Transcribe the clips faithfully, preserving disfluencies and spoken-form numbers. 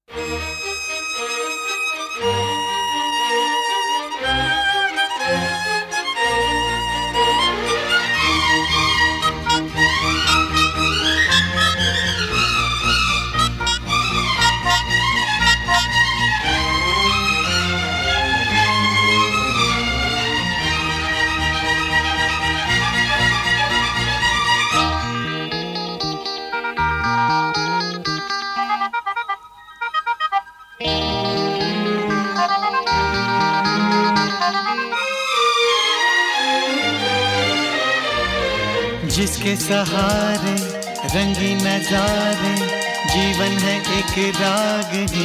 जिसके सहारे रंगी नजारे, जीवन है एक रागनी।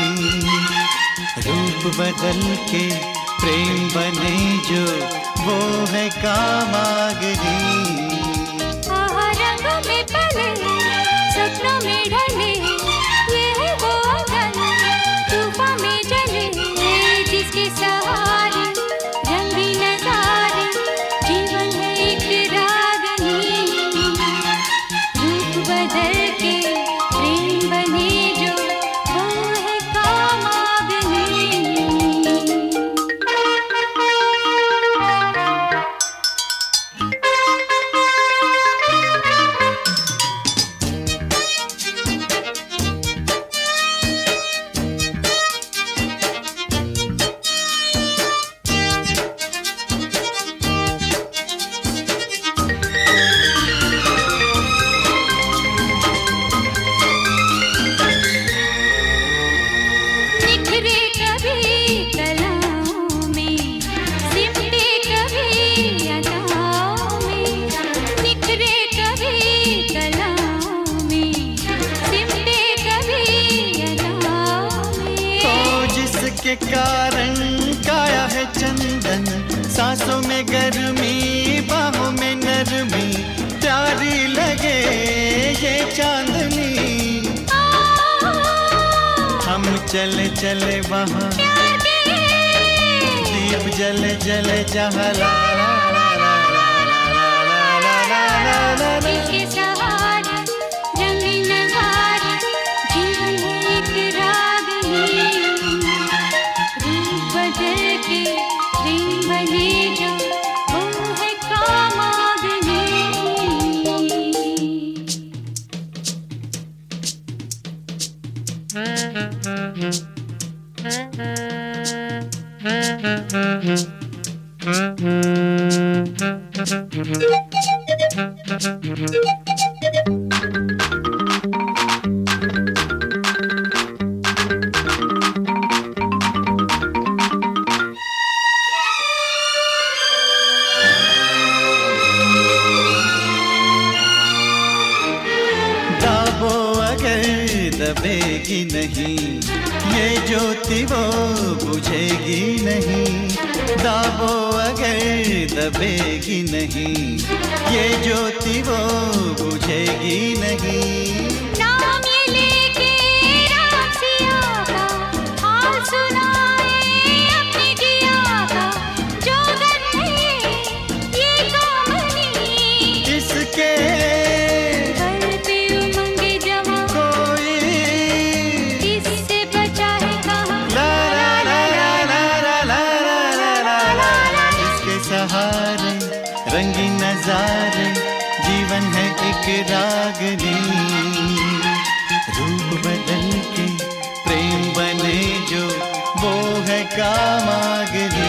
रूप बदल के प्रेम बने जो, वो है कामाग्नि। रंगों में पले, सपनों में ढले, ये है वो अगन, तूफान में जले। जिसके सहारे रंगी नजारे, जीवन है एक रागनी। रूप बदल के प्रेम बने जो, वो है कामाग्नि। के कारण काया है चंदन, सांसों में गर्मी, बाहों में नरमी। प्यारी लगे ये चांदनी, हम चले चले वहाँ, दीप जले जले जहाँ। ला ला ला ला ला ला ला ला ला ला। जिसके सहारे रंगी नजारे, जीवन है एक रागनी। रूप बदल के प्रेम बने जो, वो है कामाग्नि। दाबो अगर दबेगी नहीं, ये ज्योति वो बुझेगी नहीं। दाबो अगर दबेगी नहीं, ये ज्योति वो बुझेगी नहीं। नाम ये लेके राम सिया का, हाल सुनाए अपनी जिया का। जो गन है ये कामनी, इसके घर पे उमंगे जमा, कोई इससे बचा है कहाँ। ला ला ला ला ला ला ला ला ला ला। इसके सहारे रंगी नजारे, जीवन है एक रागनी। रूप बदल के प्रेम बने जो, वो है कामाग्नि।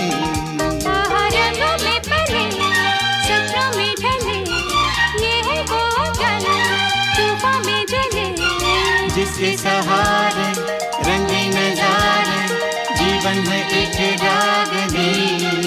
रंगों में पले, सपनों में ढले, ये है वो अगन, तूफान में जले। जिसके सहारे रंगी नजारे, जीवन है एक रागनी।